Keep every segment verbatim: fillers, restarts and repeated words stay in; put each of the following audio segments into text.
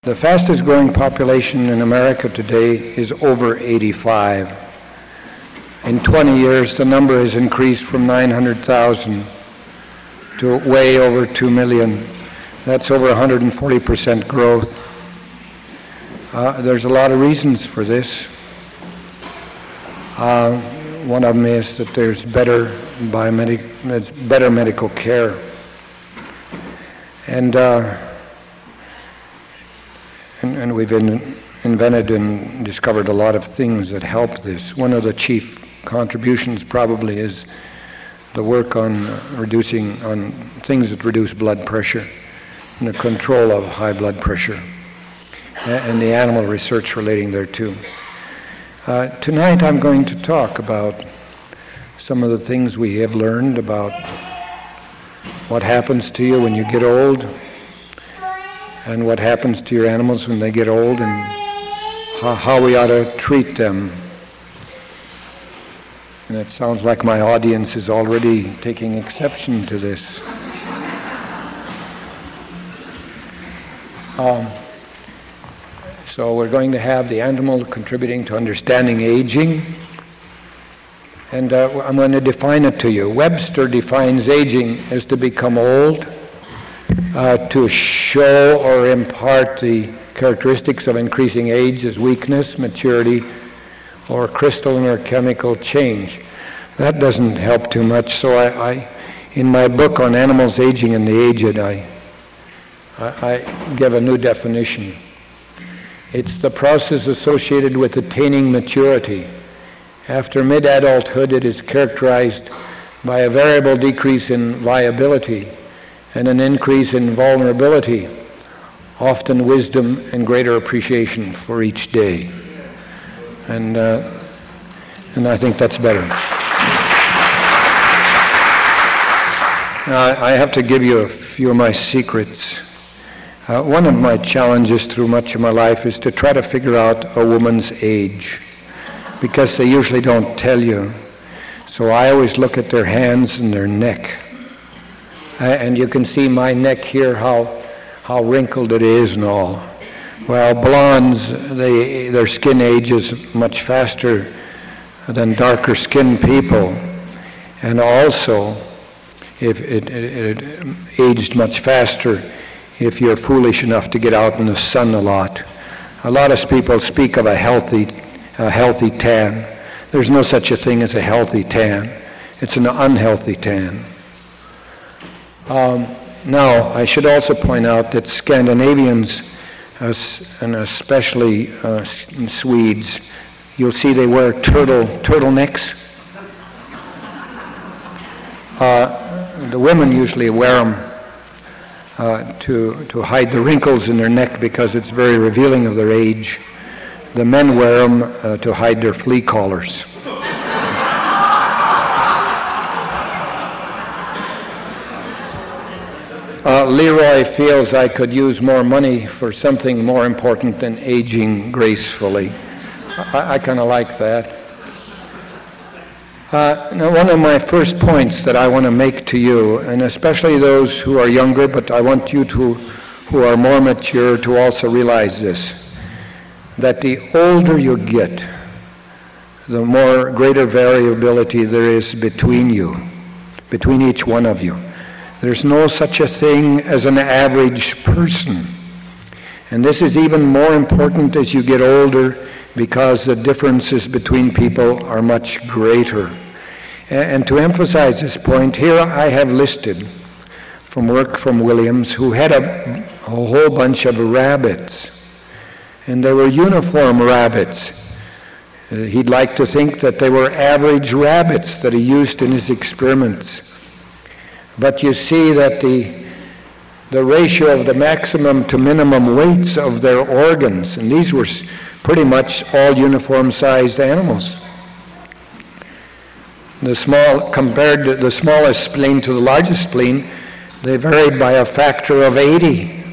The fastest growing population in America today is over eighty-five. In twenty years, the number has increased from nine hundred thousand to way over two million. That's over one hundred forty percent growth. Uh, there's a lot of reasons for this. Uh, one of them is that there's better biomedic, there's better medical care. And uh, And, and we've in, invented and discovered a lot of things that help this. One of the chief contributions probably is the work on uh, reducing, on things that reduce blood pressure and the control of high blood pressure and, and the animal research relating thereto. Uh, tonight I'm going to talk about some of the things we have learned about what happens to you when you get old, and what happens to your animals when they get old, and how, how we ought to treat them. And it sounds like my audience is already taking exception to this. Um, so we're going to have the animal contributing to understanding aging, and uh, I'm going to define it to you. Webster defines aging as to become old, Uh, to show or impart the characteristics of increasing age as weakness, maturity, or crystalline or chemical change. That doesn't help too much, so I, I in my book on animals aging and the aged, I, I, I give a new definition. It's the process associated with attaining maturity. After mid-adulthood, it is characterized by a variable decrease in viability and an increase in vulnerability, often wisdom and greater appreciation for each day. And uh, and I think that's better. Now, I have to give you a few of my secrets. Uh, one of my challenges through much of my life is to try to figure out a woman's age, because they usually don't tell you. So I always look at their hands and their neck. Uh, and you can see my neck here, how how wrinkled it is and all. Well, blondes, they, their skin ages much faster than darker skinned people. And also, if it, it, it aged much faster if you're foolish enough to get out in the sun a lot. A lot of people speak of a healthy, a healthy tan. There's no such a thing as a healthy tan. It's an unhealthy tan. Um, now, I should also point out that Scandinavians, uh, and especially uh, Swedes, you'll see they wear turtle turtlenecks. Uh, the women usually wear them uh, to to hide the wrinkles in their neck because it's very revealing of their age. The men wear them uh, to hide their flea collars. Uh, Leroy feels I could use more money for something more important than aging gracefully. I, I kind of like that. Uh, now, one of my first points that I want to make to you, and especially those who are younger, but I want you to, who are more mature, to also realize this, that the older you get, the more greater variability there is between you, between each one of you. There's no such a thing as an average person. And this is even more important as you get older because the differences between people are much greater. And to emphasize this point, here I have listed from work from Williams, who had a, a whole bunch of rabbits. And they were uniform rabbits. Uh, he'd like to think that they were average rabbits that he used in his experiments. But you see that the the ratio of the maximum to minimum weights of their organs, and these were pretty much all uniform-sized animals. The small, compared to the smallest spleen to the largest spleen, they varied by a factor of eighty.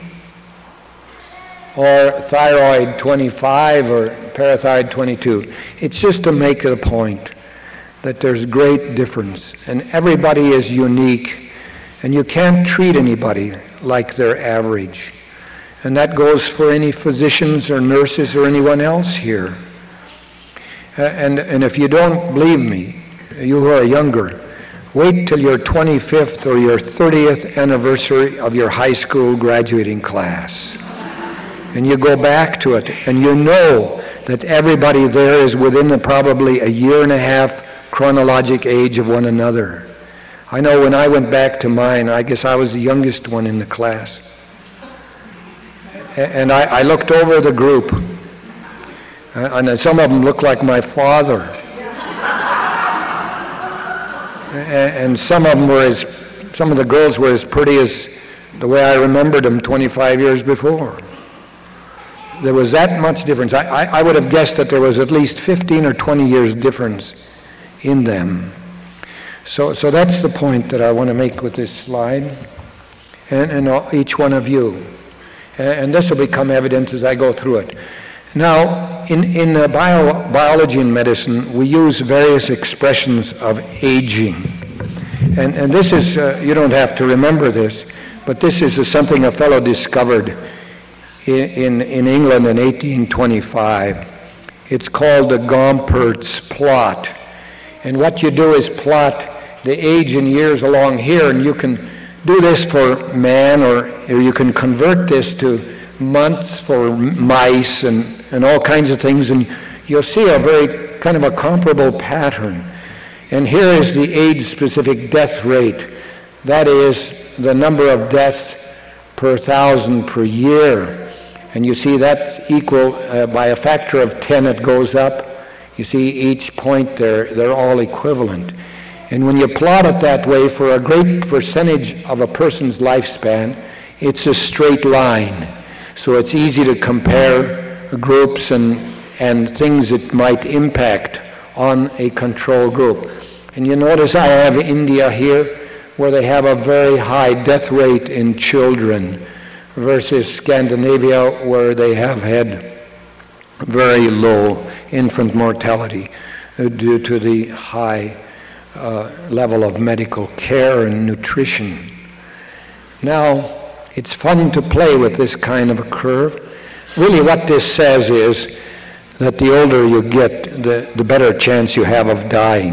Or thyroid twenty-five or parathyroid twenty-two. It's just to make the point that there's great difference, and everybody is unique. And you can't treat anybody like they're average. And that goes for any physicians or nurses or anyone else here. Uh, and, and if you don't believe me, you who are younger, wait till your twenty-fifth or your thirtieth anniversary of your high school graduating class. And you go back to it, and you know that everybody there is within a, probably a year and a half chronologic age of one another. I know when I went back to mine, I guess I was the youngest one in the class. And I, I looked over the group, and some of them looked like my father. And some of them were as, some of the girls were as pretty as the way I remembered them twenty-five years before. There was that much difference. I, I, I would have guessed that there was at least fifteen or twenty years difference in them. So, so that's the point that I want to make with this slide, and, and all, each one of you. And this will become evident as I go through it. Now, in, in uh, bio, biology and medicine, we use various expressions of aging. And, and this is, uh, you don't have to remember this, but this is uh, something a fellow discovered in, in, in England in eighteen twenty-five. It's called the Gompertz plot. And what you do is plot the age in years along here, and you can do this for man, or, or you can convert this to months for mice and, and all kinds of things, and you'll see a very kind of a comparable pattern. And here is the age-specific death rate. That is the number of deaths per thousand per year. And you see that's equal, uh, by a factor of ten it goes up. You see each point there, they're all equivalent. And when you plot it that way for a great percentage of a person's lifespan, it's a straight line. So it's easy to compare groups and, and things that might impact on a control group. And you notice I have India here, where they have a very high death rate in children, versus Scandinavia, where they have had very low infant mortality uh, due to the high Uh, level of medical care and nutrition. Now, it's fun to play with this kind of a curve. Really what this says is that the older you get, the, the better chance you have of dying.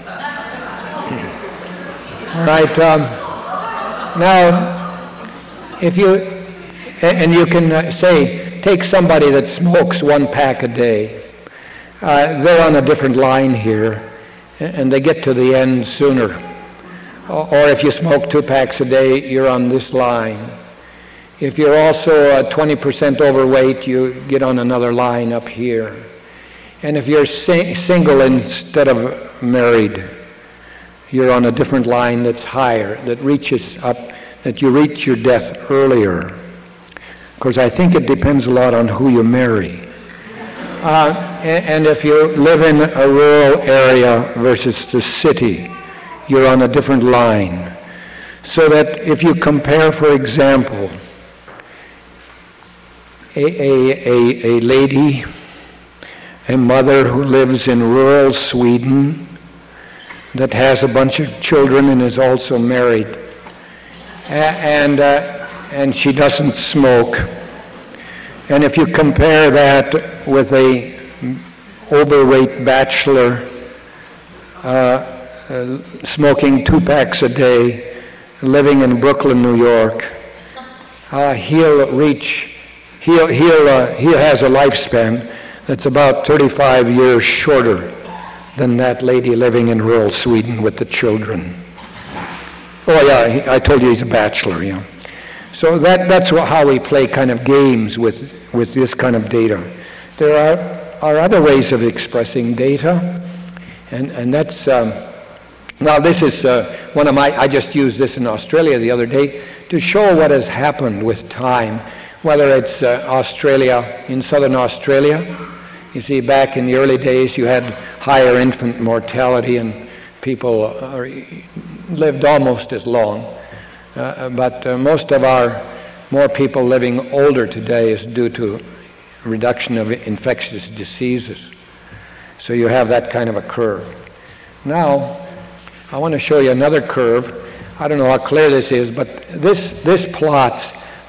All right. Um, now, if you, and you can uh, say, take somebody that smokes one pack a day. Uh, they're on a different line here, and they get to the end sooner. Or if you smoke two packs a day, you're on this line. If you're also uh, twenty percent overweight, you get on another line up here. And if you're sing- single instead of married, you're on a different line that's higher, that reaches up, that you reach your death earlier. Because I think it depends a lot on who you marry. Uh, and if you live in a rural area versus the city, you're on a different line. So that if you compare, for example, a, a, a, a lady, a mother who lives in rural Sweden that has a bunch of children and is also married, and, uh, and she doesn't smoke. And if you compare that with a overweight bachelor uh, uh, smoking two packs a day, living in Brooklyn, New York, uh, he'll reach, he'll, he'll, uh, he has a lifespan that's about thirty-five years shorter than that lady living in rural Sweden with the children. Oh yeah, he, I told you he's a bachelor, yeah. So that, that's how we play kind of games with, with this kind of data. There are, are other ways of expressing data, and, and that's, um, now this is uh, one of my, I just used this in Australia the other day to show what has happened with time, whether it's uh, Australia, in southern Australia. You see, back in the early days you had higher infant mortality and people uh, lived almost as long. Uh, but uh, most of our more people living older today is due to reduction of infectious diseases. So you have that kind of a curve. Now, I want to show you another curve. I don't know how clear this is, but this, this plots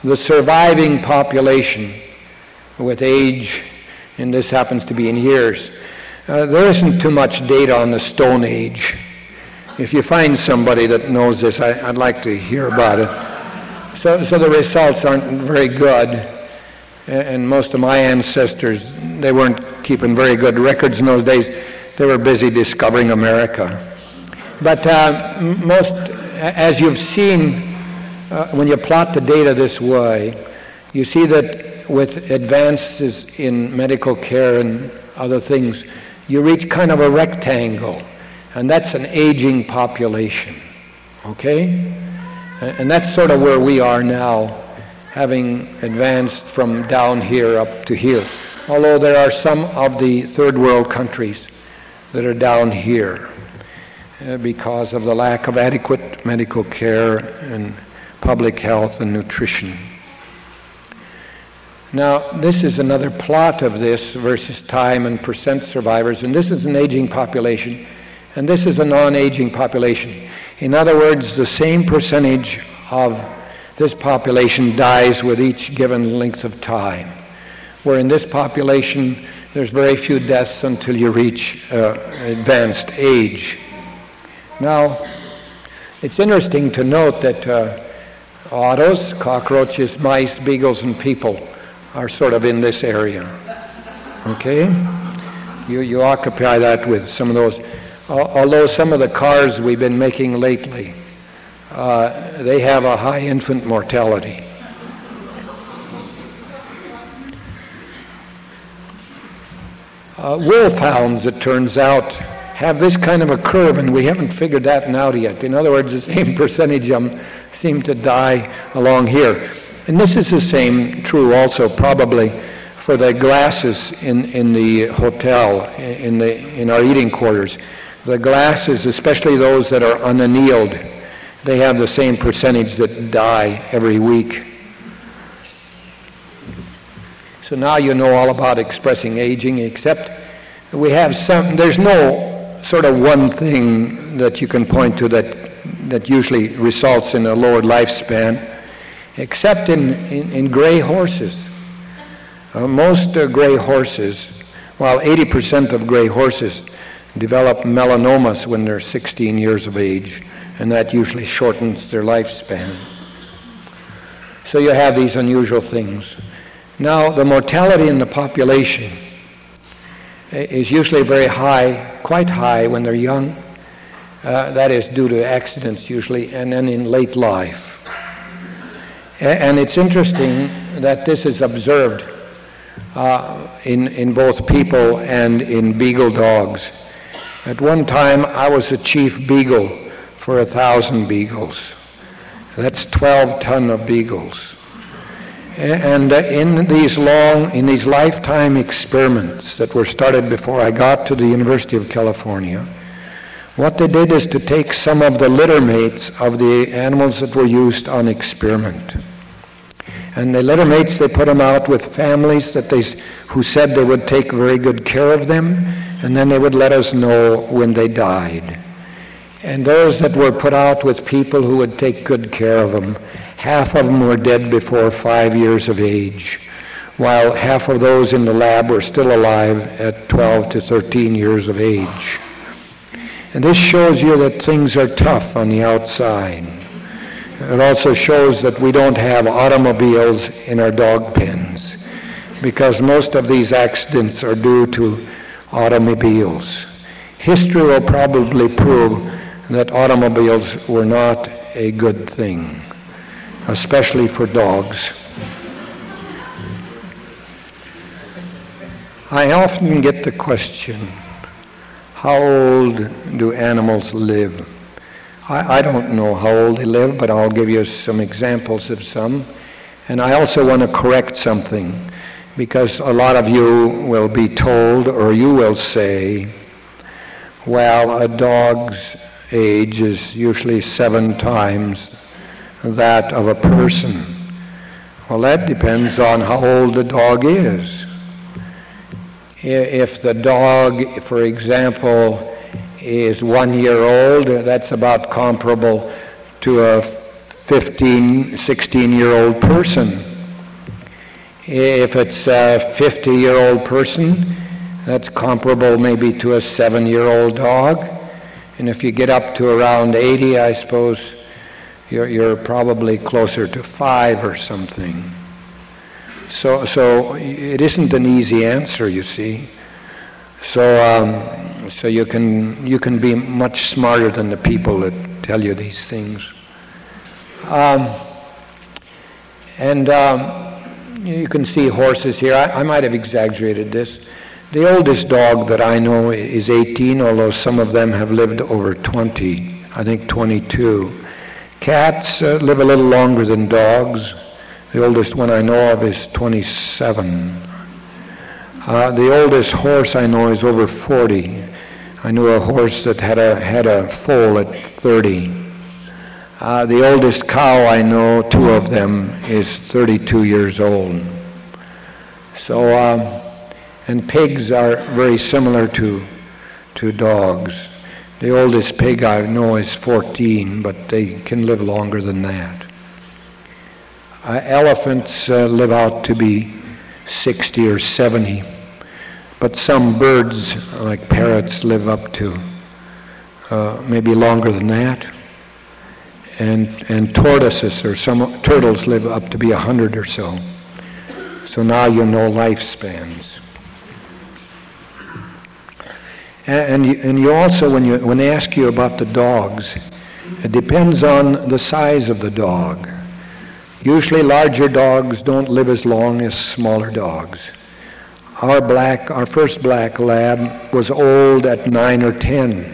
the surviving population with age, and this happens to be in years, uh, there isn't too much data on the Stone Age. If you find somebody that knows this, I, I'd like to hear about it. So, so the results aren't very good. And most of my ancestors, they weren't keeping very good records in those days. They were busy discovering America. But uh, most, as you've seen, uh, when you plot the data this way, you see that with advances in medical care and other things, you reach kind of a rectangle, and that's an aging population, okay? And that's sort of where we are now, having advanced from down here up to here. Although there are some of the third world countries that are down here uh, because of the lack of adequate medical care and public health and nutrition. Now, this is another plot of this versus time and percent survivors, and this is an aging population, and this is a non-aging population. In other words, the same percentage of this population dies with each given length of time, where in this population there's very few deaths until you reach uh, advanced age. Now, it's interesting to note that uh, autos, cockroaches, mice, beagles, and people are sort of in this area, okay? You, you occupy that with some of those. Although some of the cars we've been making lately, uh, they have a high infant mortality. Uh, wolfhounds, it turns out, have this kind of a curve, and we haven't figured that out yet. In other words, the same percentage of them seem to die along here. And this is the same true also probably for the glasses in, in the hotel, in, the, in our eating quarters. The glasses, especially those that are unannealed, they have the same percentage that die every week. So now you know all about expressing aging, except we have some, there's no sort of one thing that you can point to that, that usually results in a lowered lifespan, except in, in, in gray horses. Uh, most uh, gray horses, while eighty percent of gray horses develop melanomas when they're sixteen years of age, and that usually shortens their lifespan. So you have these unusual things. Now, the mortality in the population is usually very high, quite high when they're young. Uh, that is due to accidents usually, and then in late life. And it's interesting that this is observed uh, in, in both people and in beagle dogs. At one time, I was a chief beagle for a thousand beagles. That's twelve ton of beagles. And in these long, in these lifetime experiments that were started before I got to the University of California, what they did is to take some of the litter mates of the animals that were used on experiment. And the litter mates, they put them out with families that they, who said they would take very good care of them, and then they would let us know when they died. And those that were put out with people who would take good care of them, half of them were dead before five years of age, while half of those in the lab were still alive at twelve to thirteen years of age. And this shows you that things are tough on the outside. It also shows that we don't have automobiles in our dog pens, because most of these accidents are due to automobiles. History will probably prove that automobiles were not a good thing, especially for dogs. I often get the question, how old do animals live? I, I don't know how old they live, but I'll give you some examples of some. And I also want to correct something, because a lot of you will be told, or you will say, well, a dog's age is usually seven times that of a person. Well, that depends on how old the dog is. If the dog, for example, is one year old, that's about comparable to a fifteen, sixteen-year-old person. If it's a fifty-year-old person, that's comparable maybe to a seven-year-old dog. And if you get up to around eighty, I suppose you're, you're probably closer to five or something. So, so it isn't an easy answer, you see. So, um, so you can you can be much smarter than the people that tell you these things. Um, and um, you can see horses here. I, I might have exaggerated this. The oldest dog that I know is eighteen, although some of them have lived over twenty. I think twenty-two. Cats uh, live a little longer than dogs. The oldest one I know of is twenty-seven. Uh, the oldest horse I know is over forty. I knew a horse that had a had a foal at thirty. Uh, the oldest cow I know, two of them, is thirty-two years old. So, um, and pigs are very similar to to dogs. The oldest pig I know is fourteen, but they can live longer than that. Uh, elephants uh, live out to be sixty or seventy, but some birds, like parrots, live up to uh, maybe longer than that. And and tortoises or some turtles live up to be a hundred or so. So now you know lifespans. And and you, and you also, when you when they ask you about the dogs, it depends on the size of the dog. Usually larger dogs don't live as long as smaller dogs. Our black, our first black lab was old at nine or ten.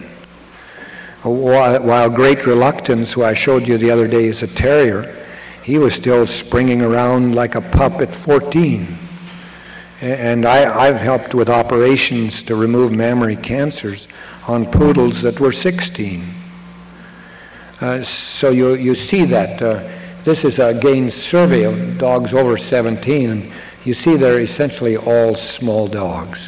While Great Reluctance, who I showed you the other day, is a terrier, he was still springing around like a pup at fourteen. And I, I've helped with operations to remove mammary cancers on poodles that were sixteen. Uh, so you, you see that. Uh, this is a Gaines survey of dogs over seventeen, and you see they're essentially all small dogs.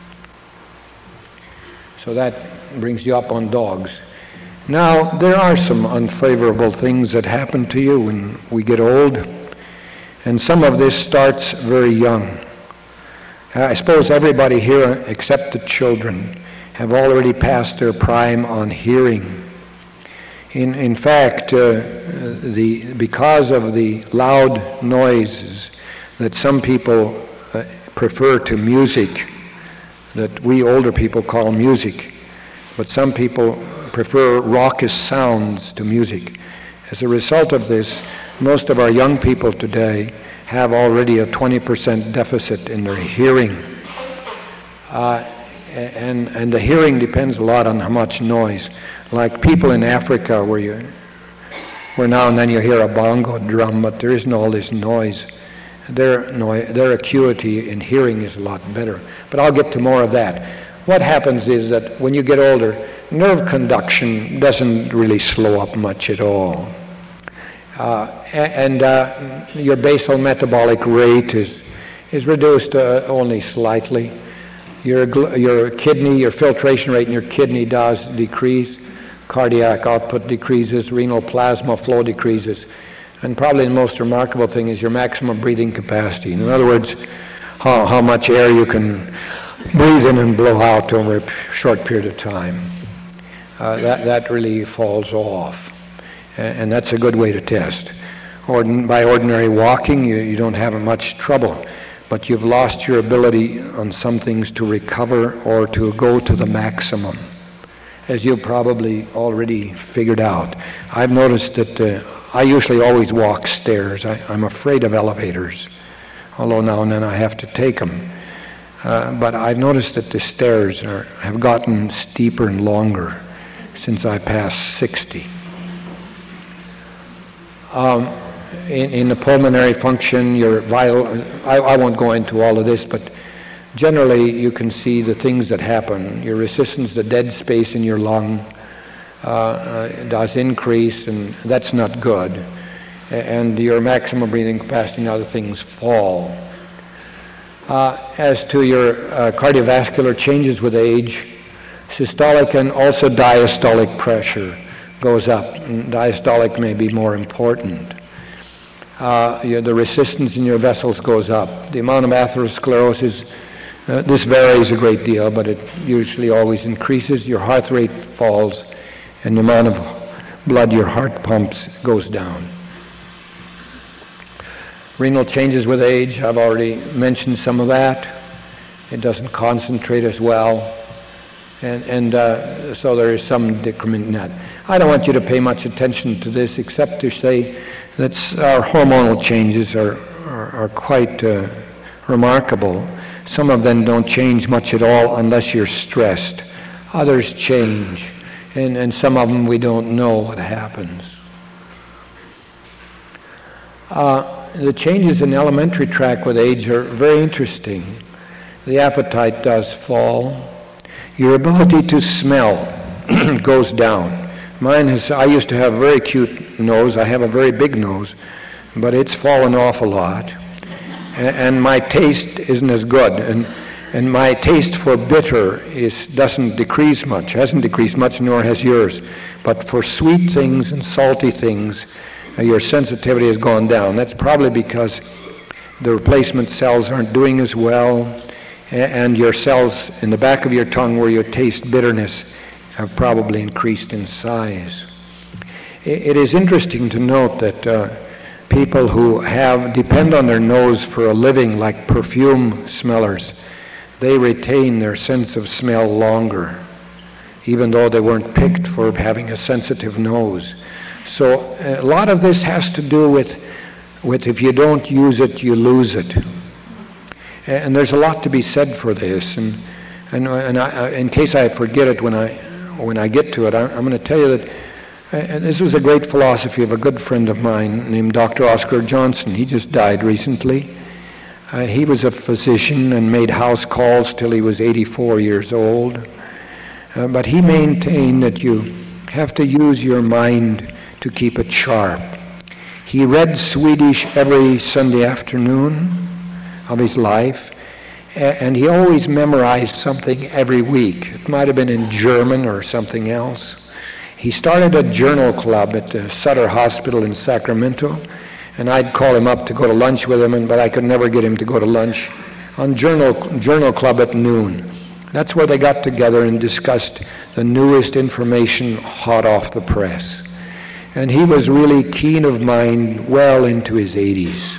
So that brings you up on dogs. Now, there are some unfavorable things that happen to you when we get old, and some of this starts very young. I suppose everybody here, except the children, have already passed their prime on hearing. In, in fact, uh, the, because of the loud noises that some people uh, prefer to music, that we older people call music, but some people prefer raucous sounds to music. As a result of this, most of our young people today have already a twenty percent deficit in their hearing. Uh, and, and the hearing depends a lot on how much noise. Like people in Africa where you, where now and then you hear a bongo drum, but there isn't all this noise. Their, noi- their acuity in hearing is a lot better. But I'll get to more of that. What happens is that when you get older, nerve conduction doesn't really slow up much at all. Uh, and uh, your basal metabolic rate is is reduced uh, only slightly. Your gl- your kidney, your filtration rate in your kidney does decrease. Cardiac output decreases. Renal plasma flow decreases. And probably the most remarkable thing is your maximum breathing capacity. In other words, how, how much air you can breathe in and blow out over a short period of time. Uh, that, that really falls off. And, and that's a good way to test. Ordin- by ordinary walking, you, you don't have much trouble. But you've lost your ability on some things to recover or to go to the maximum, as you've probably already figured out. I've noticed that uh, I usually always walk stairs. I, I'm afraid of elevators, although now and then I have to take them. Uh, but I've noticed that the stairs are, have gotten steeper and longer since I passed sixty. Um, in, in the pulmonary function, your vital, I, I won't go into all of this, but generally you can see the things that happen. Your resistance, the dead space in your lung uh, uh, does increase, and that's not good. And your maximum breathing capacity and other things fall. Uh, as to your uh, cardiovascular changes with age, systolic and also diastolic pressure goes up. And diastolic may be more important. Uh, your, the resistance in your vessels goes up. The amount of atherosclerosis, uh, this varies a great deal, but it usually always increases. Your heart rate falls, and the amount of blood your heart pumps goes down. Renal changes with age, I've already mentioned some of that. It doesn't concentrate as well. And, and uh, so there is some decrement in that. I don't want you to pay much attention to this except to say that our hormonal changes are, are, are quite uh, remarkable. Some of them don't change much at all unless you're stressed. Others change, and, and some of them we don't know what happens. Uh, the changes in elementary tract with age are very interesting. The appetite does fall. Your ability to smell goes down. Mine has, I used to have a very cute nose. I have a very big nose, but it's fallen off a lot. And, and my taste isn't as good. And, and my taste for bitter is, doesn't decrease much, hasn't decreased much, nor has yours. But for sweet things and salty things, uh, your sensitivity has gone down. That's probably because the replacement cells aren't doing as well, and your cells in the back of your tongue where you taste bitterness have probably increased in size. It is interesting to note that uh, people who have depend on their nose for a living, like perfume smellers, they retain their sense of smell longer, even though they weren't picked for having a sensitive nose. So a lot of this has to do with, with if you don't use it, you lose it. And there's a lot to be said for this. And, and, and I, in case I forget it when I, when I get to it, I'm, I'm going to tell you that uh, this was a great philosophy of a good friend of mine named Doctor Oscar Johnson. He just died recently. Uh, he was a physician and made house calls till he was eighty-four years old. Uh, but he maintained that you have to use your mind to keep it sharp. He read Swedish every Sunday afternoon of his life, and he always memorized something every week. It might have been in German or something else. He started a journal club at the Sutter Hospital in Sacramento, and I'd call him up to go to lunch with him, and, but I could never get him to go to lunch on journal journal club at noon. That's where they got together and discussed the newest information hot off the press. And he was really keen of mind well into his eighties.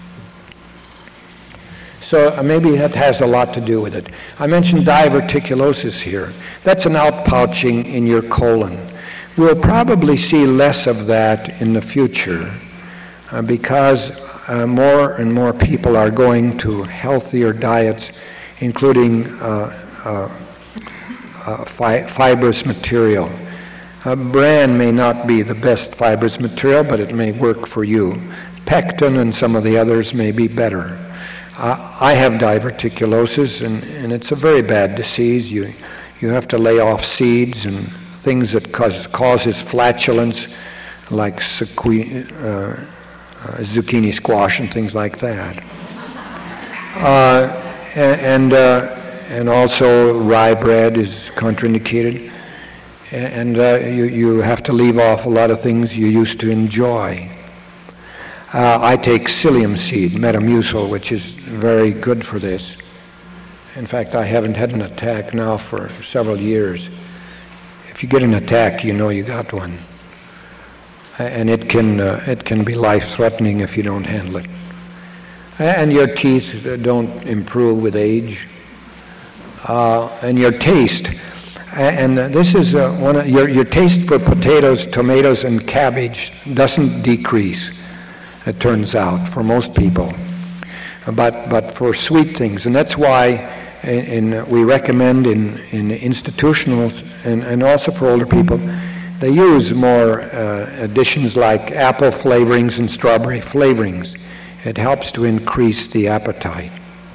So uh, maybe that has a lot to do with it. I mentioned diverticulosis here. That's an outpouching in your colon. We'll probably see less of that in the future uh, because uh, more and more people are going to healthier diets, including uh, uh, uh, fi- fibrous material. Uh, bran may not be the best fibrous material, but it may work for you. Pectin and some of the others may be better. Uh, I have diverticulosis, and, and it's a very bad disease. You you have to lay off seeds and things that cause, causes flatulence, like zucchini, uh, uh, zucchini squash and things like that. Uh, and uh, and also rye bread is contraindicated, and uh, you you have to leave off a lot of things you used to enjoy. Uh, I take psyllium seed, Metamucil, which is very good for this. In fact, I haven't had an attack now for several years. If you get an attack, you know you got one. And it can uh, it can be life-threatening if you don't handle it. And your teeth don't improve with age. Uh, and your taste. And this is uh, one of, your, your taste for potatoes, tomatoes, and cabbage doesn't decrease. It turns out, for most people, but but for sweet things, and that's why in, in, we recommend in, in institutionals and, and also for older people, they use more uh, additions like apple flavorings and strawberry flavorings. It helps to increase the appetite.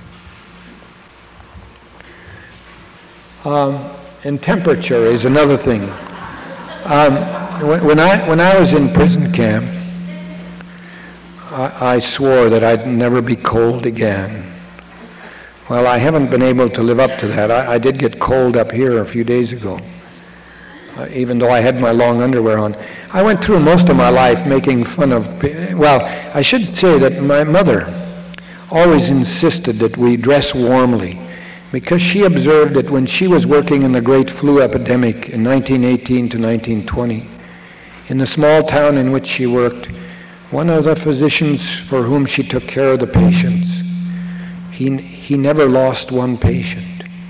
Um, and temperature is another thing. Um, when, when I when I was in prison camp, I swore that I'd never be cold again. Well, I haven't been able to live up to that. I, I did get cold up here a few days ago. uh, even though I had my long underwear on. I went through most of my life making fun of, well, I should say that my mother always insisted that we dress warmly, because she observed that when she was working in the great flu epidemic in nineteen eighteen to nineteen twenty, in the small town in which she worked, one of the physicians for whom she took care of the patients, he, he never lost one patient.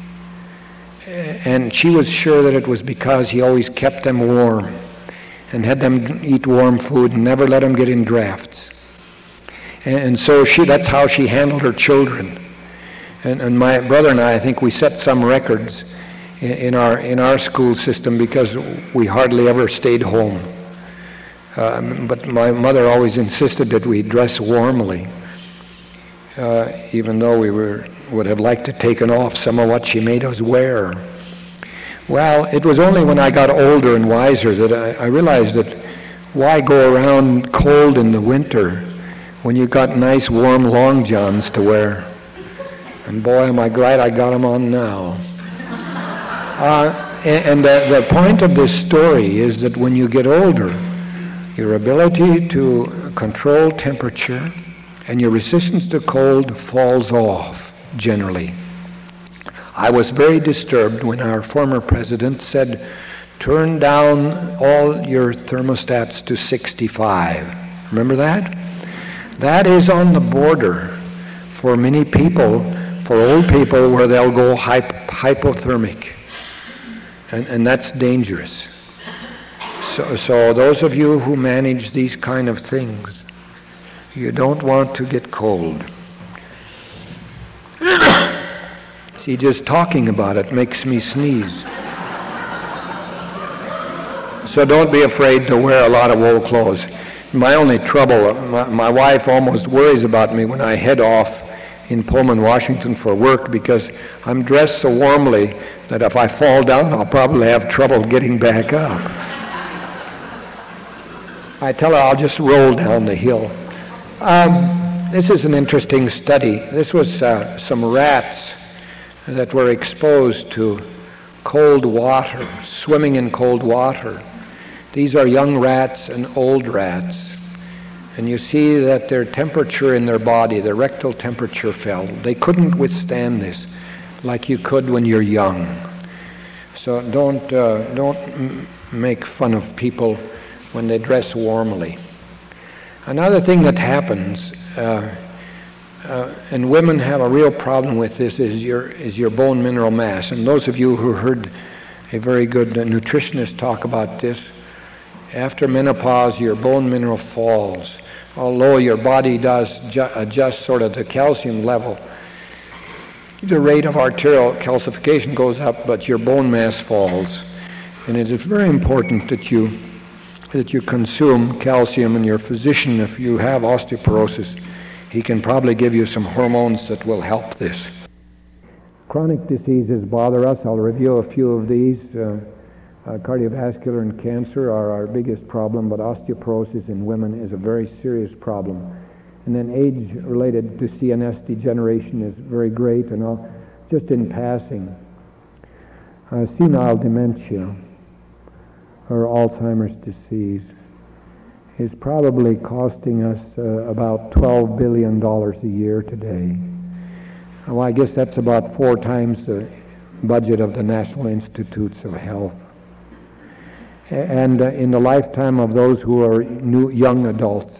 And she was sure that it was because he always kept them warm and had them eat warm food and never let them get in drafts. And, and so she, that's how she handled her children. And, and my brother and I, I think we set some records in, in our in our school system because we hardly ever stayed home. Um, but my mother always insisted that we dress warmly, uh, even though we were would have liked to taken off some of what she made us wear. Well, it was only when I got older and wiser that I, I realized that why go around cold in the winter when you got nice warm long johns to wear? And boy, am I glad I got them on now. Uh, and and the, the point of this story is that when you get older, your ability to control temperature and your resistance to cold falls off, generally. I was very disturbed when our former president said, turn down all your thermostats to sixty-five. Remember that? That is on the border for many people, for old people, where they'll go hyp- hypothermic. And, and that's dangerous. So, so those of you who manage these kind of things, you don't want to get cold. See, just talking about it makes me sneeze. So don't be afraid to wear a lot of wool clothes. My only trouble, my, my wife almost worries about me when I head off in Pullman, Washington for work, because I'm dressed so warmly that if I fall down, I'll probably have trouble getting back up. I tell her I'll just roll down the hill. Um, this is an interesting study. This was uh, some rats that were exposed to cold water, swimming in cold water. These are young rats and old rats. And you see that their temperature in their body, their rectal temperature fell. They couldn't withstand this like you could when you're young. So don't, uh, don't m- make fun of people when they dress warmly. Another thing that happens, uh, uh, and women have a real problem with this, is your is your bone mineral mass. And those of you who heard a very good uh, nutritionist talk about this, after menopause, your bone mineral falls. Although your body does ju- adjust sort of the calcium level, the rate of arterial calcification goes up, but your bone mass falls. And it is very important that you that you consume calcium, and your physician, if you have osteoporosis, he can probably give you some hormones that will help this. Chronic diseases bother us. I'll review a few of these. Uh, uh, cardiovascular and cancer are our biggest problem, but osteoporosis in women is a very serious problem. And then age-related to C N S degeneration is very great, and I'll, just in passing, uh, senile dementia, or Alzheimer's disease, is probably costing us uh, about twelve billion dollars a year today. Well, I guess that's about four times the budget of the National Institutes of Health. And uh, in the lifetime of those who are new, young adults,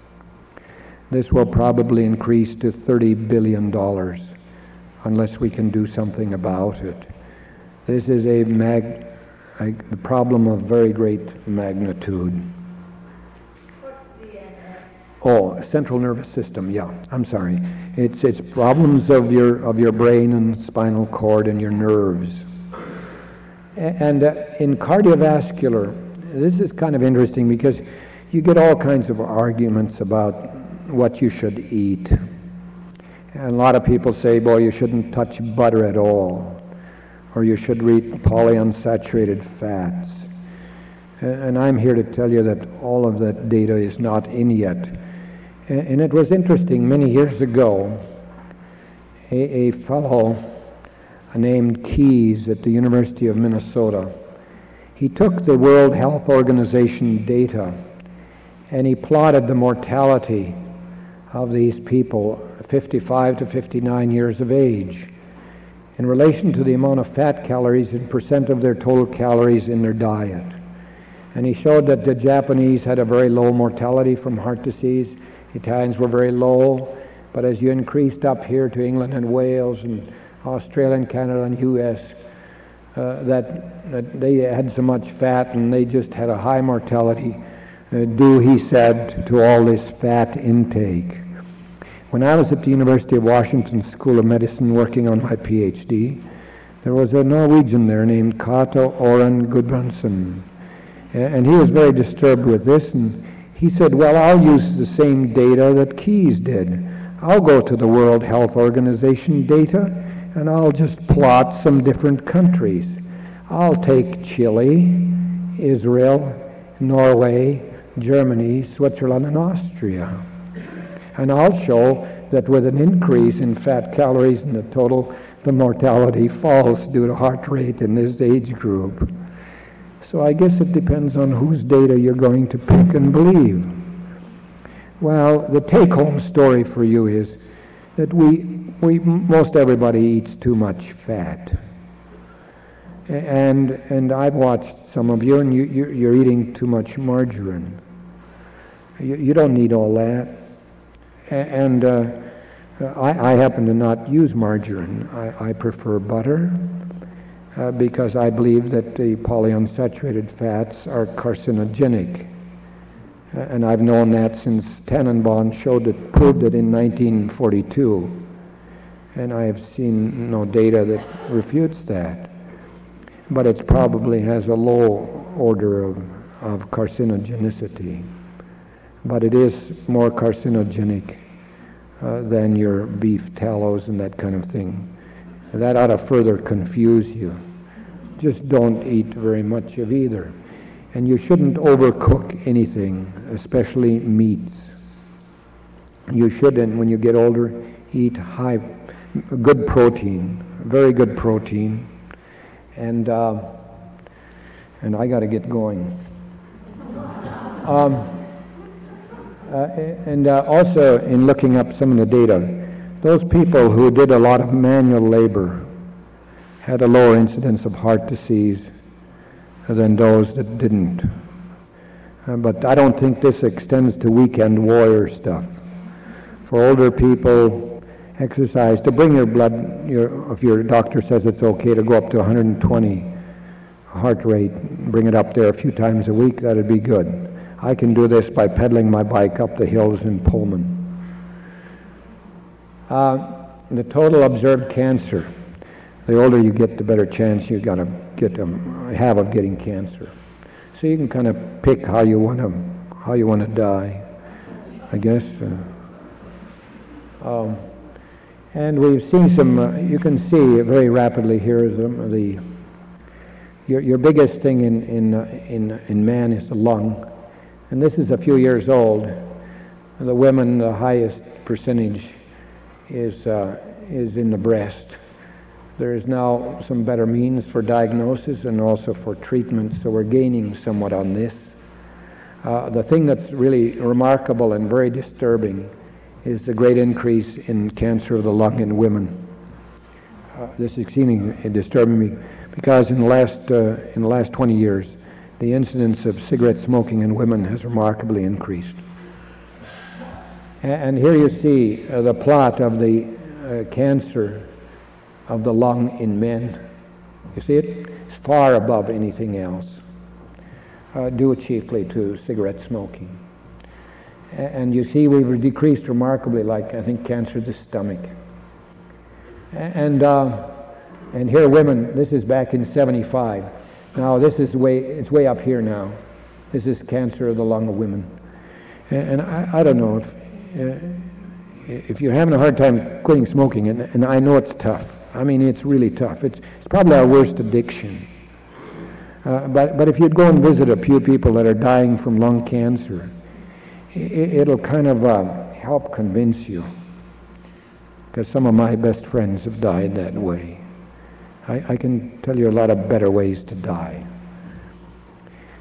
this will probably increase to thirty billion dollars unless we can do something about it. This is a mag... A, the problem of very great magnitude. What's C N S? Oh, central nervous system. Yeah, I'm sorry. It's it's problems of your of your brain and spinal cord and your nerves. And uh, in cardiovascular, this is kind of interesting because you get all kinds of arguments about what you should eat. And a lot of people say, boy, you shouldn't touch butter at all, or you should eat polyunsaturated fats. And I'm here to tell you that all of that data is not in yet. And it was interesting, many years ago, a, a fellow named Keyes at the University of Minnesota, he took the World Health Organization data and he plotted the mortality of these people fifty-five to fifty-nine years of age in relation to the amount of fat calories in percent of their total calories in their diet. And he showed that the Japanese had a very low mortality from heart disease. Italians were very low, but as you increased up here to England and Wales and Australia and Canada and U S, uh, that, that they had so much fat and they just had a high mortality uh, due, he said, to all this fat intake. When I was at the University of Washington School of Medicine working on my PhD, there was a Norwegian there named Cato Oren Gudbranson, and he was very disturbed with this, and he said, well, I'll use the same data that Keyes did. I'll go to the World Health Organization data, and I'll just plot some different countries. I'll take Chile, Israel, Norway, Germany, Switzerland, and Austria. And I'll show that with an increase in fat calories in the total, the mortality falls due to heart rate in this age group. So I guess it depends on whose data you're going to pick and believe. Well, the take-home story for you is that we, we most everybody eats too much fat. And and I've watched some of you, and you, you, you're eating too much margarine. You, you don't need all that. And uh, I, I happen to not use margarine. I, I prefer butter uh, because I believe that the polyunsaturated fats are carcinogenic. Uh, and I've known that since Tannenbaum showed it, proved it in nineteen forty-two. And I have seen no data that refutes that. But it probably has a low order of, of carcinogenicity. But it is more carcinogenic uh, than your beef tallows and that kind of thing. That ought to further confuse you. Just don't eat very much of either. And you shouldn't overcook anything, especially meats. You shouldn't, when you get older, eat high, good protein, very good protein. And uh, and I got to get going. Um, Uh, and uh, also in looking up some of the data, those people who did a lot of manual labor had a lower incidence of heart disease than those that didn't. Uh, but I don't think this extends to weekend warrior stuff. For older people, exercise to bring your blood, your, if your doctor says it's okay to go up to one hundred twenty heart rate, bring it up there a few times a week, that'd be good. I can do this by pedaling my bike up the hills in Pullman. Uh, the total observed cancer. The older you get, the better chance you're going to get um, have of getting cancer. So you can kind of pick how you want to how you want to die, I guess. Uh, um, and we've seen some. Uh, you can see very rapidly here is um, the your your biggest thing in in uh, in in man is the lung. And this is a few years old. The women, the highest percentage is uh, is in the breast. There is now some better means for diagnosis and also for treatment, so we're gaining somewhat on this. Uh, the thing that's really remarkable and very disturbing is the great increase in cancer of the lung in women. Uh, this is exceedingly disturbing me because in the last uh, in the last twenty years, the incidence of cigarette smoking in women has remarkably increased. And here you see uh, the plot of the uh, cancer of the lung in men. You see it? It's far above anything else, uh, due chiefly to cigarette smoking. And you see we've decreased remarkably, like I think cancer of the stomach. And uh, and here women, this is back in seventy-five. Now this is way, it's way up here now. This is cancer of the lung of women. And, and I, I don't know, if uh, if you're having a hard time quitting smoking, and, and I know it's tough. I mean, it's really tough. It's, it's probably our worst addiction. Uh, but, but if you'd go and visit a few people that are dying from lung cancer, it, it'll kind of uh, help convince you. Because some of my best friends have died that way. I, I can tell you a lot of better ways to die.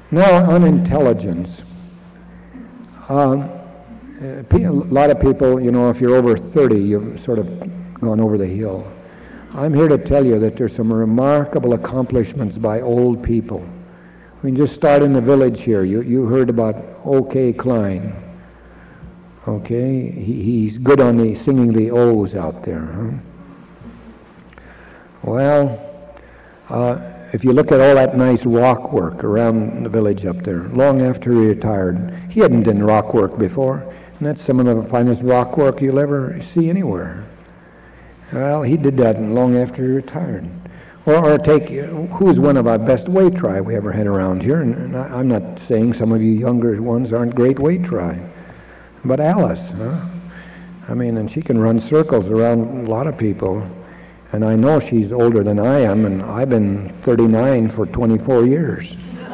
Now, on intelligence. Um, a lot of people, you know, if you're over thirty, you've sort of gone over the hill. I'm here to tell you that there's some remarkable accomplishments by old people. We can just start in the village here. You you heard about O K. Klein. Okay, he, he's good on the singing the O's out there, huh? Well, uh, if you look at all that nice rock work around the village up there, long after he retired, he hadn't done rock work before, and that's some of the finest rock work you'll ever see anywhere. Well, he did that long after he retired. Or, or take, who's one of our best weight try we ever had around here, and, and I, I'm not saying some of you younger ones aren't great weight try. But Alice, huh? I mean, and she can run circles around a lot of people. And I know she's older than I am, and I've been thirty-nine for twenty-four years.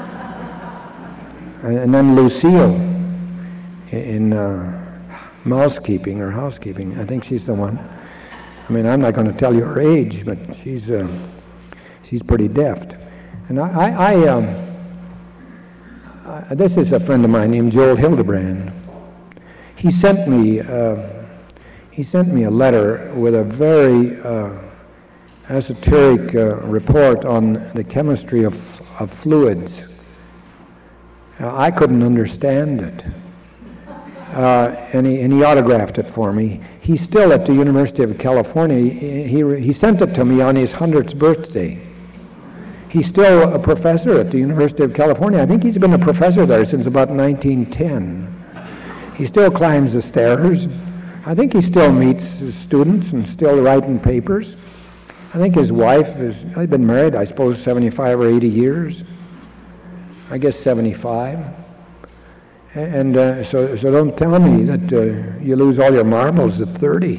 and, and then Lucille in uh, mousekeeping or housekeeping. I think she's the one. I mean, I'm not going to tell you her age, but she's uh, she's pretty deft. And I, I, I, um, I this is a friend of mine named Joel Hildebrand. He sent me uh, he sent me a letter with a very uh, esoteric uh, report on the chemistry of of fluids. Uh, I couldn't understand it, uh, and he and he autographed it for me. He's still at the University of California. He he, he sent it to me on his hundredth birthday. He's still a professor at the University of California. I think he's been a professor there since about nineteen ten. He still climbs the stairs. I think he still meets his students and still writing papers. I think his wife is, they've been married, I suppose, seventy-five or eighty years. I guess seventy-five. And uh, so, so don't tell me that uh, you lose all your marbles at thirty.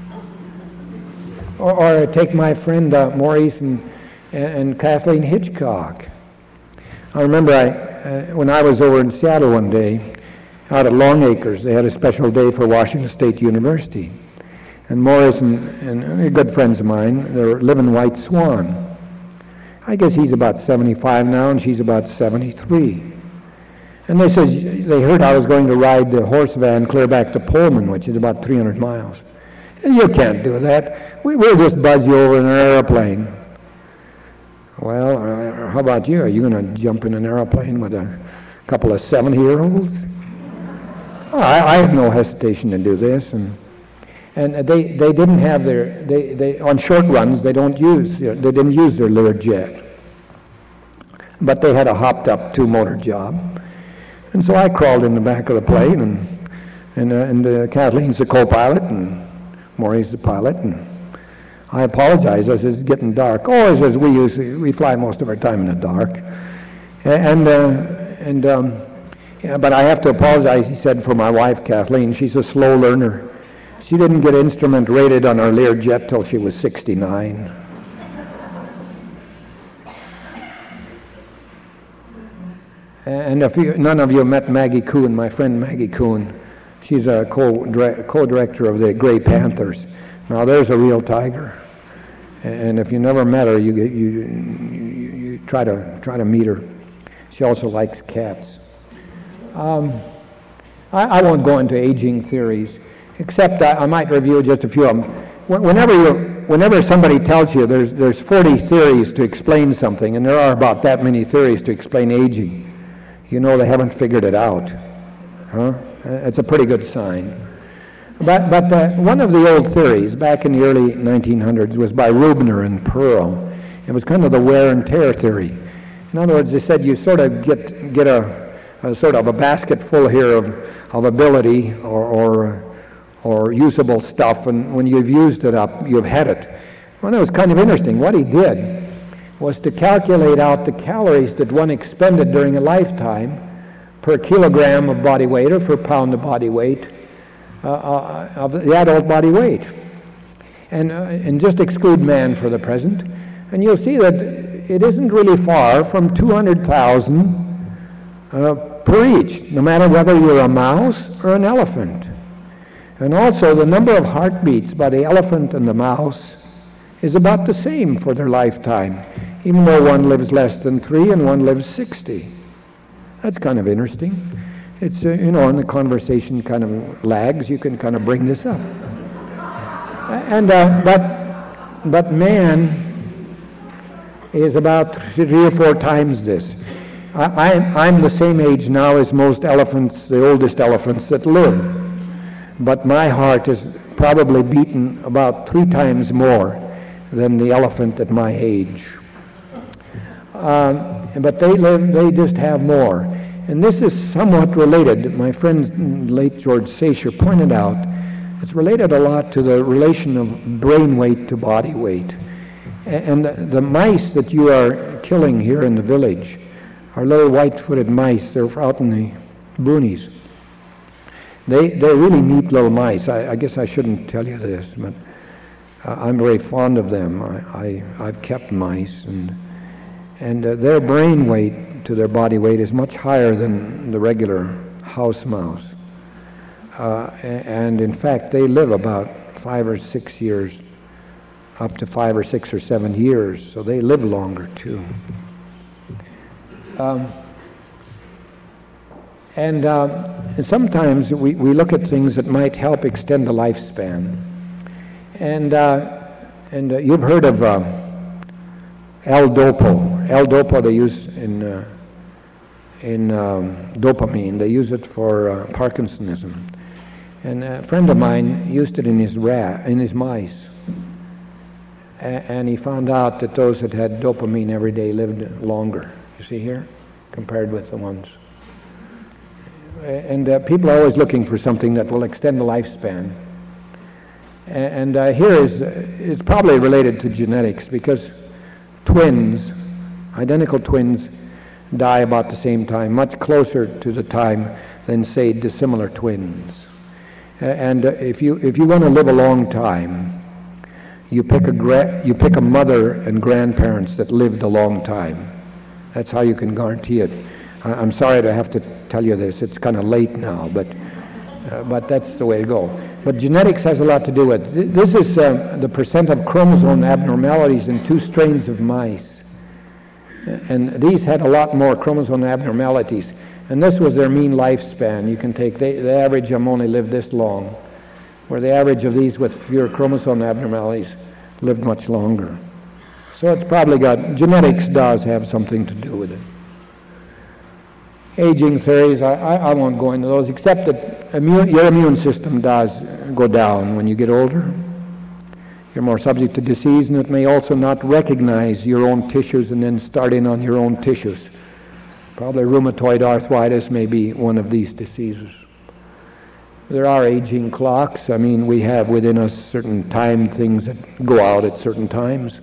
Or, or take my friend uh, Maurice and, and Kathleen Hitchcock. I remember I, uh, when I was over in Seattle one day, out at Longacres, they had a special day for Washington State University. And Morris and, and, and good friends of mine, they're living White Swan. I guess he's about seventy-five now, and she's about seventy-three. And they said they heard I was going to ride the horse van clear back to Pullman, which is about three hundred miles. And you can't do that. We, we'll just buzz you over in an airplane. Well, uh, how about you? Are you going to jump in an airplane with a couple of seventy-year-olds? Oh, I, I have no hesitation to do this, and and they, they didn't have their they, they on short runs they don't use you know, they didn't use their Learjet, but they had a hopped up two motor job, and so I crawled in the back of the plane, and and uh, and uh, Kathleen's the co-pilot and Maureen's the pilot, and I apologize. I said it's getting dark. Oh, I says we use we fly most of our time in the dark, and uh, and. Um, Yeah, but I have to apologize, he said, for my wife, Kathleen. She's a slow learner. She didn't get instrument rated on her Learjet till she was sixty-nine. And if you, none of you have met Maggie Kuhn, my friend Maggie Kuhn, she's a co co-director of the Gray Panthers. Now there's a real tiger. And if you never met her, you you you, you try to try to meet her. She also likes cats. Um, I, I won't go into aging theories, except I, I might review just a few of them. Whenever you, whenever somebody tells you there's there's forty theories to explain something, and there are about that many theories to explain aging, you know they haven't figured it out. Huh? It's a pretty good sign. But but uh, one of the old theories back in the early nineteen hundreds was by Rubner and Pearl. It was kind of the wear and tear theory. In other words, they said you sort of get get a A sort of a basket full here of, of ability or, or or usable stuff, and when you've used it up, you've had it. Well, that was kind of interesting. What he did was to calculate out the calories that one expended during a lifetime per kilogram of body weight or per pound of body weight uh, uh, of the adult body weight, and uh, and just exclude man for the present, and you'll see that it isn't really far from two hundred thousand. Uh, per each, no matter whether you're a mouse or an elephant. And also the number of heartbeats by the elephant and the mouse is about the same for their lifetime, even though one lives less than three and one lives sixty. That's kind of interesting. It's, uh, you know, when the conversation kind of lags, you can kind of bring this up. And, uh, but, but man is about three or four times this. I, I'm, I'm the same age now as most elephants, the oldest elephants that live. But my heart is probably beaten about three times more than the elephant at my age. Um, but they live, they just have more. And this is somewhat related. My friend, late George Sacher, pointed out it's related a lot to the relation of brain weight to body weight. And the, the mice that you are killing here in the village are little white-footed mice. They're out in the boonies. They, they're really neat little mice. I, I guess I shouldn't tell you this, but uh, I'm very fond of them. I, I, I've kept mice, and and uh, their brain weight to their body weight is much higher than the regular house mouse. Uh, and in fact, they live about five or six years, up to five or six or seven years, so they live longer too. Um, and, um, and sometimes we, we look at things that might help extend the lifespan. And, uh, and uh, you've heard of uh, L-Dopa. L-Dopa they use in, uh, in um, dopamine. They use it for uh, Parkinsonism. And a friend of mine used it in his rat, in his mice. A- and he found out that those that had dopamine every day lived longer. You see here, compared with the ones. And uh, people are always looking for something that will extend the lifespan. And uh, here is, uh, it's probably related to genetics, because twins, identical twins, die about the same time, much closer to the time than, say, dissimilar twins. Uh, and uh, if you if you want to live a long time, you pick a gra- you pick a mother and grandparents that lived a long time. That's how you can guarantee it. I, I'm sorry to have to tell you this. It's kind of late now, but uh, but that's the way to go. But genetics has a lot to do with it. This is uh, the percent of chromosome abnormalities in two strains of mice. And these had a lot more chromosome abnormalities. And this was their mean lifespan. You can take, they, the average of them only lived this long, where the average of these with fewer chromosome abnormalities lived much longer. So it's probably got, genetics does have something to do with it. Aging theories, I, I, I won't go into those, except that immune, your immune system does go down when you get older. You're more subject to disease, and it may also not recognize your own tissues and then start in on your own tissues. Probably rheumatoid arthritis may be one of these diseases. There are aging clocks. I mean, we have within us certain time things that go out at certain times.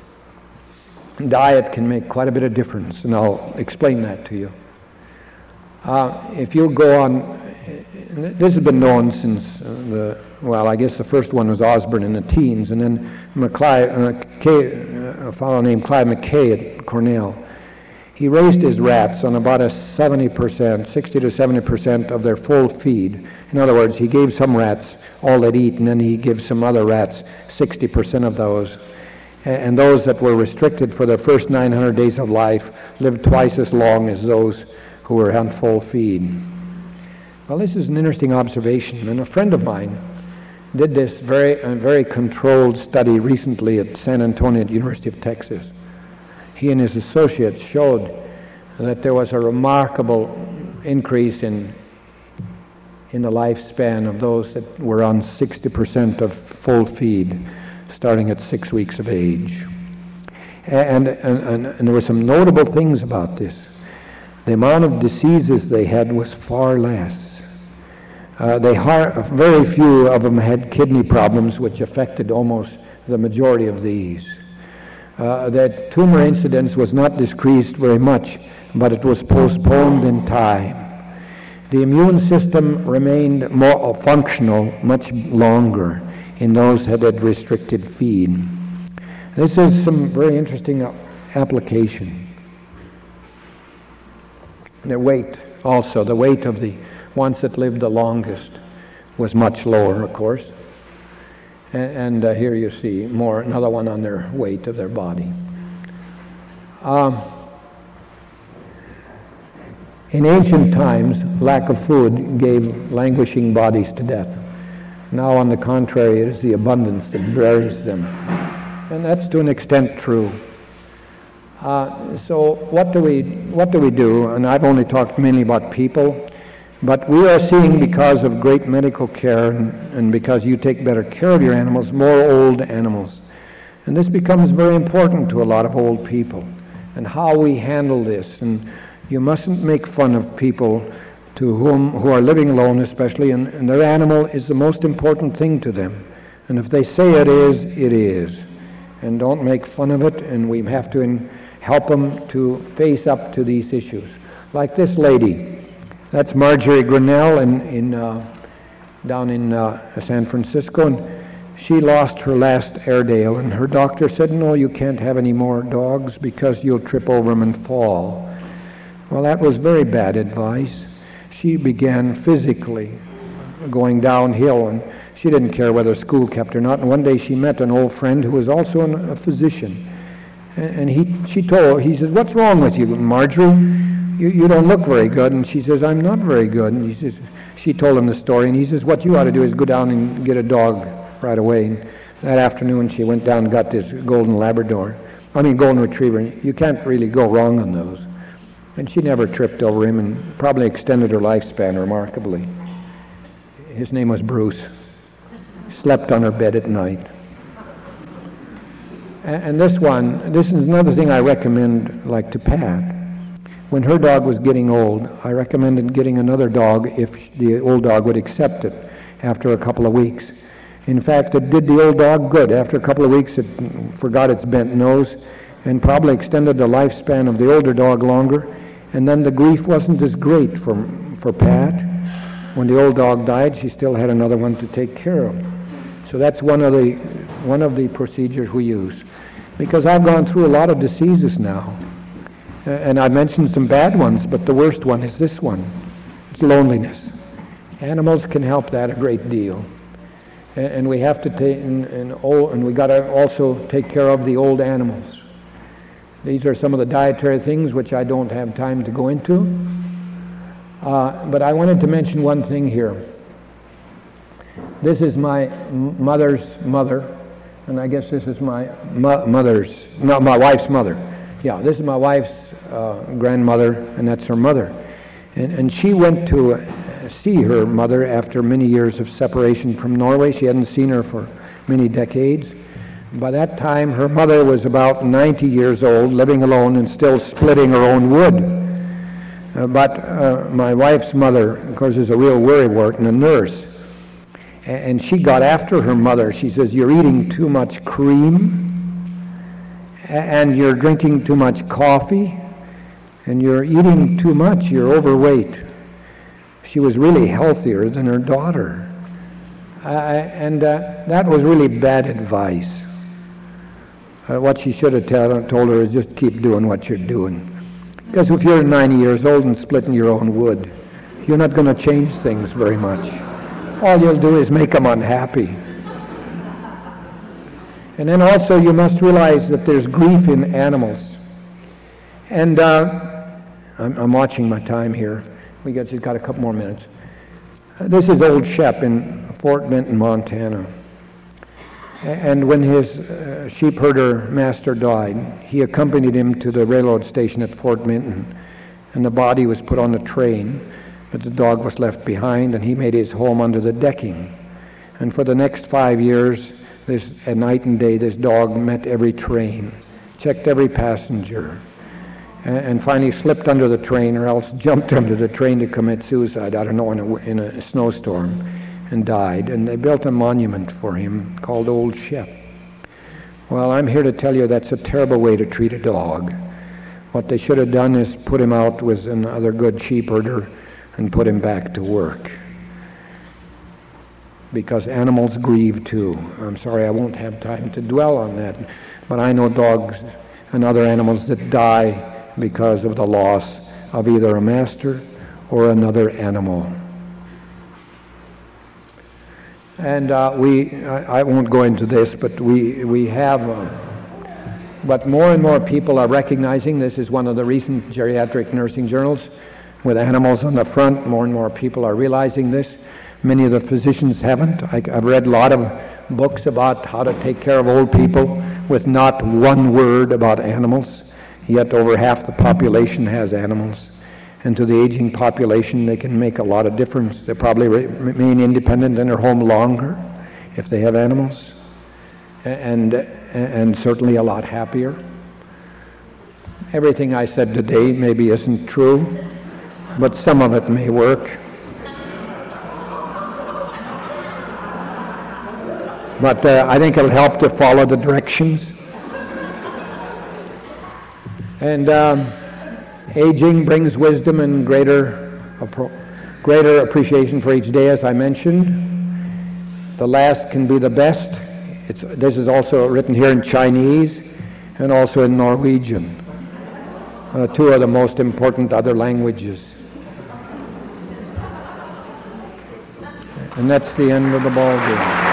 Diet can make quite a bit of difference, and I'll explain that to you. Uh, if you go on, this has been known since uh, the, well, I guess the first one was Osborne in the teens, and then McCly, uh, Kay, uh, a fellow named Clive McKay at Cornell, he raised his rats on about a seventy percent, sixty to seventy percent of their full feed. In other words, he gave some rats all they'd eat, and then he gives some other rats sixty percent of those. And those that were restricted for their first nine hundred days of life lived twice as long as those who were on full feed. Well, this is an interesting observation, and a friend of mine did this very, a very controlled study recently at San Antonio at the University of Texas. He and his associates showed that there was a remarkable increase in in the lifespan of those that were on sixty percent of full feed, starting at six weeks of age. And, and, and, and there were some notable things about this. The amount of diseases they had was far less. Uh, they har- very few of them had kidney problems, which affected almost the majority of these. Uh, that tumor incidence was not decreased very much, but it was postponed in time. The immune system remained more functional much longer in those that had restricted feed. This is some very interesting application. The weight also, the weight of the ones that lived the longest was much lower, of course. And, and uh, here you see more, another one on their weight of their body. Um, In ancient times, lack of food gave languishing bodies to death. Now, on the contrary, it is the abundance that buries them. And that's to an extent true. Uh, so what do we what do we do? And I've only talked mainly about people, but we are seeing, because of great medical care and, and because you take better care of your animals, more old animals. And this becomes very important to a lot of old people, and how we handle this. And you mustn't make fun of people to whom who are living alone, especially, and, and their animal is the most important thing to them. And if they say it is, it is. And don't make fun of it, and we have to in, help them to face up to these issues. Like this lady, that's Marjorie Grinnell in, in, uh, down in uh, San Francisco, and she lost her last Airedale, and her doctor said, no, you can't have any more dogs because you'll trip over them and fall. Well, that was very bad advice. She began physically going downhill, and she didn't care whether school kept her or not. And one day she met an old friend who was also an, a physician. And he, she told, he says, what's wrong with you, Marjorie? You, you don't look very good. And she says, I'm not very good. And he says, she told him the story, and he says, what you ought to do is go down and get a dog right away. And that afternoon she went down and got this golden Labrador, I mean golden retriever. You can't really go wrong on those. And she never tripped over him and probably extended her lifespan remarkably. His name was Bruce. Slept on her bed at night. And this one, this is another thing I recommend, like to Pat. When her dog was getting old, I recommended getting another dog if the old dog would accept it after a couple of weeks. In fact, it did the old dog good. After a couple of weeks, it forgot its bent nose and probably extended the lifespan of the older dog longer. And then the grief wasn't as great for, for Pat. When the old dog died, she still had another one to take care of. So that's one of the one of the procedures we use. Because I've gone through a lot of diseases now. And I mentioned some bad ones, but the worst one is this one. It's loneliness. Animals can help that a great deal. And, and we have to take, and, and, old, and we got to also take care of the old animals. These are some of the dietary things which I don't have time to go into. Uh, but I wanted to mention one thing here. This is my m- mother's mother, and I guess this is my mo- mother's, no, my wife's mother. Yeah, this is my wife's uh, grandmother, and that's her mother. And, and she went to uh, see her mother after many years of separation from Norway. She hadn't seen her for many decades. By that time, her mother was about ninety years old, living alone and still splitting her own wood. Uh, but uh, my wife's mother, of course, is a real worrywart and a nurse. And she got after her mother. She says, you're eating too much cream, and you're drinking too much coffee, and you're eating too much, you're overweight. She was really healthier than her daughter. Uh, and uh, that was really bad advice. Uh, what she should have tell, told her is just keep doing what you're doing. Because if you're ninety years old and splitting your own wood, you're not going to change things very much. All you'll do is make them unhappy. And then also you must realize that there's grief in animals. And uh, I'm, I'm watching my time here. We got, just got a couple more minutes. Uh, this is old Shep in Fort Benton, Montana. And when his uh, sheep herder master died, he accompanied him to the railroad station at Fort Benton, and the body was put on a train, but the dog was left behind, and he made his home under the decking. And for the next five years, this at night and day, this dog met every train, checked every passenger, and, and finally slipped under the train, or else jumped under the train to commit suicide, I don't know, in a, in a snowstorm, and died. And they built a monument for him called Old Shep. Well, I'm here to tell you that's a terrible way to treat a dog. What they should have done is put him out with another good sheep herder and put him back to work. Because animals grieve too. I'm sorry, I won't have time to dwell on that, but I know dogs and other animals that die because of the loss of either a master or another animal. And uh, we, I, I won't go into this, but we, we have, uh, but more and more people are recognizing, this is one of the recent geriatric nursing journals, with animals on the front. More and more people are realizing this. Many of the physicians haven't. I, I've read a lot of books about how to take care of old people with not one word about animals, yet over half the population has animals. And to the aging population, they can make a lot of difference. They probably remain independent in their home longer if they have animals, and, and certainly a lot happier. Everything I said today maybe isn't true, but some of it may work. But uh, I think it'll help to follow the directions. And um, aging brings wisdom and greater, appro- greater appreciation for each day, as I mentioned. The last can be the best. It's, this is also written here in Chinese and also in Norwegian, uh, two of the most important other languages. And that's the end of the ball game.